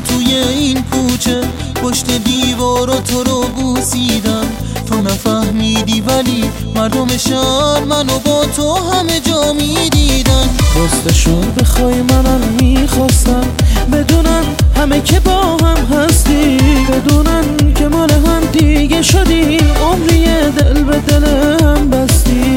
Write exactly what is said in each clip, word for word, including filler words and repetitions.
توی این کوچه پشت دیوار و تو رو بوسیدم، تو نفهمیدی ولی مردم شهر منو با تو همه جا میدیدن. راستشو بخوای منم میخواستم بدونن همه که با هم هستی، بدونن که مال هم دیگه شدی، عمری دل به دل هم بستی.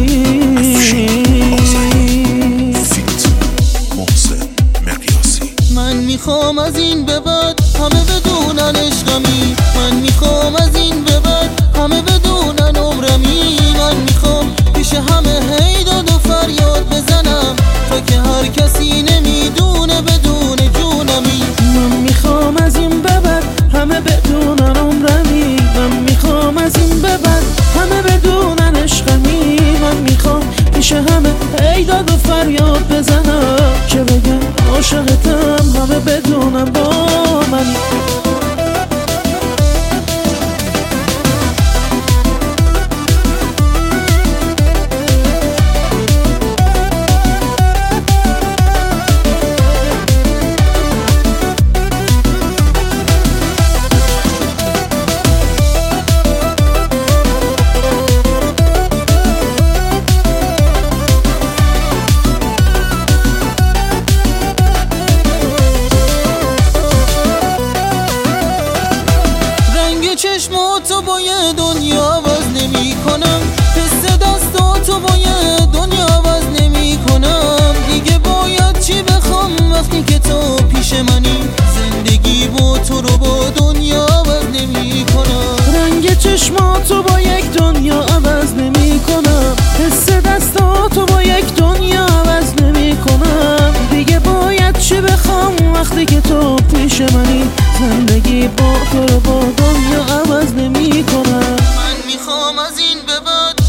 من میخوام از این به بعد همه بدونن عشقمی، من میخوام از این به بعد همه بدونن عمرمی، من میخوام پیش همه هی داد و فریاد بزنم تا که هر کسی نمیدونه بدون جونمی. من میخوام از این به بعد همه بدونن عمرمی، من میخوام از این به بعد همه بدونن عشقمی، من میخوام پیش همه هی داد و فریاد بزنم که بگم عاشقتم همه بدونم با من. چشماتو با یه دنیا عوض نمی کنم، حس دستاتو با یه دنیا عوض نمی کنم، دیگه باید چی بخوام وقتی که تو پیش منی، زندگی با تو رو با دنیا عوض نمی کنم. رنگ چشماتو با یک دنیا عوض نمی کنم، حس دستاتو با یک دنیا عوض نمی کنم، دیگه باید چی بخوام وقتی که تو پیش منی، زندگی با تو رو با دنیا عوض نمی کنم. من میخوام از این به بعد